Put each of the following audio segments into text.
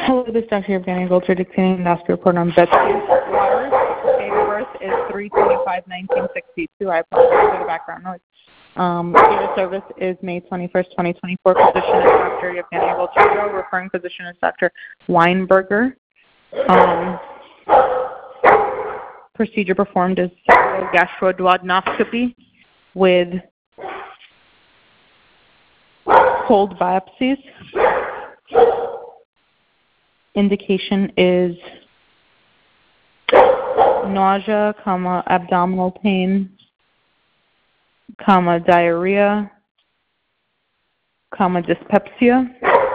Hello, this is Dr. Evgenia Gold dictating endoscopy report on Betsy Waters. Date of birth is 3/25/1962. I apologize for the background noise. Date of service is May 21st, 2024. Physician is Dr. Evgenia Gold. Referring physician is Dr. Weinberger. Procedure performed is gastroduodenoscopy with cold biopsies. Indication is nausea, abdominal pain, diarrhea, dyspepsia.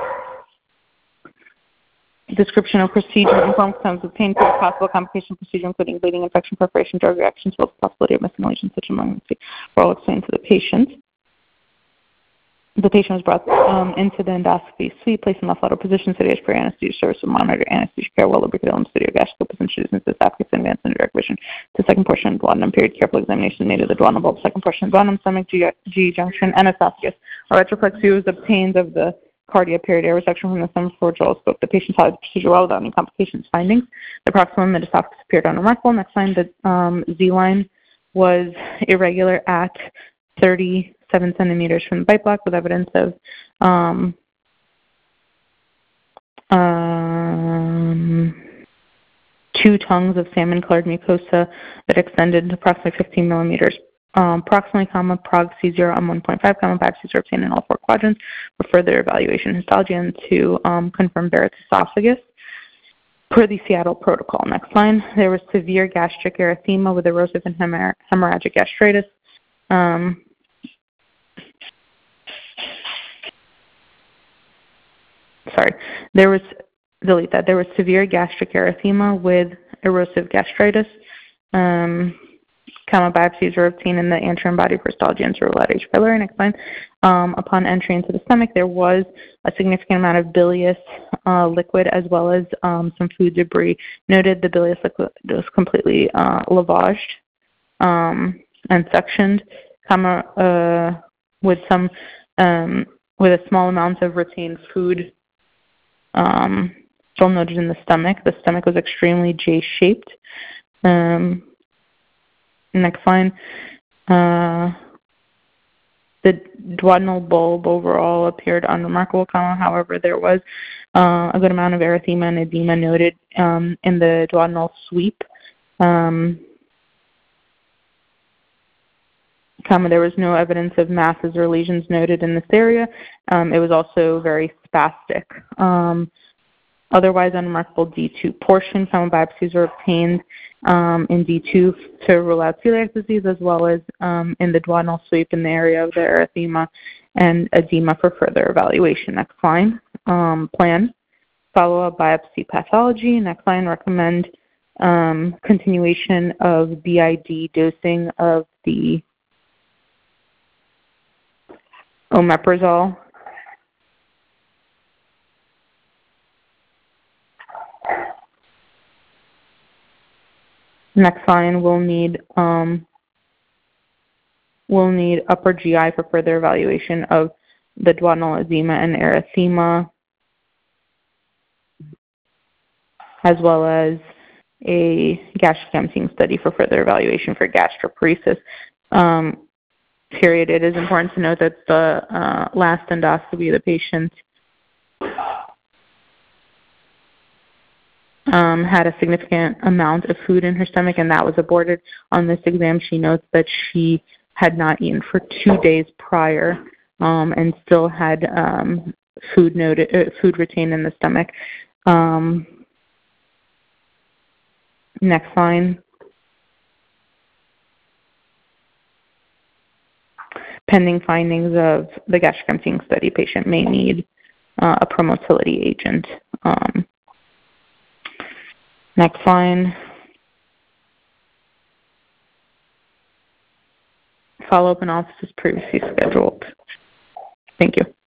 Description of procedure informed consent of pain, possible complication procedure, including bleeding, infection, perforation, drug reactions, as well as the possibility of missing lesions, such as malignancy, were all explained to the patient. The patient was brought into the endoscopy suite, placed in the left lateral position, sedation for anesthesia service with monitored anesthesia care, well lubricated in studio gastric position, introduced into esophagus and advanced in direct vision to the second portion of the duodenum period. Careful examination made of the duodenal bulb, second portion of the duodenum, stomach, GE junction, and esophagus. A retroflex view was obtained of the cardia period air resection from the stomach before jaw spoke. The patient followed the procedure well without any complications. Findings: the proximal mid esophagus appeared unremarkable. Next line, the Z line was irregular at 37 centimeters from the bite block, with evidence of two tongues of salmon-colored mucosa that extended approximately 15 millimeters. Proximally, prog C0 on 1.5, biopsies are obtained in all four quadrants for further evaluation, histology, and to confirm Barrett's esophagus per the Seattle protocol. Next line, there was severe gastric erythema with erosive and hemorrhagic gastritis. There was severe gastric erythema with erosive gastritis. Biopsies were obtained in the anterior body for histology and cerebral H. pylori. Next line. Upon entry into the stomach, there was a significant amount of bilious liquid as well as some food debris. Noted the bilious liquid was completely lavaged and sectioned, with a small amount of retained food still noted in the stomach. The stomach was extremely J-shaped. Next line. The duodenal bulb overall appeared unremarkable, however, there was a good amount of erythema and edema noted in the duodenal sweep. There was no evidence of masses or lesions noted in this area. It was also very spastic. Otherwise unremarkable D2 portion. Biopsies were obtained in D2 to rule out celiac disease, as well as in the duodenal sweep in the area of the erythema and edema for further evaluation. Next line. Plan. Follow-up biopsy pathology. Next line. Recommend continuation of BID dosing of the omeprazole. Next line, we'll need upper GI for further evaluation of the duodenal edema and erythema, as well as a gastric emptying study for further evaluation for gastroparesis. Period. It is important to note that the last endoscopy of the patient had a significant amount of food in her stomach, and that was aborted. On this exam, she notes that she had not eaten for 2 days prior and still had food retained in the stomach. Next line. Pending findings of the gastric emptying study, patient may need a promotility agent. Next line. Follow-up analysis previously scheduled. Thank you.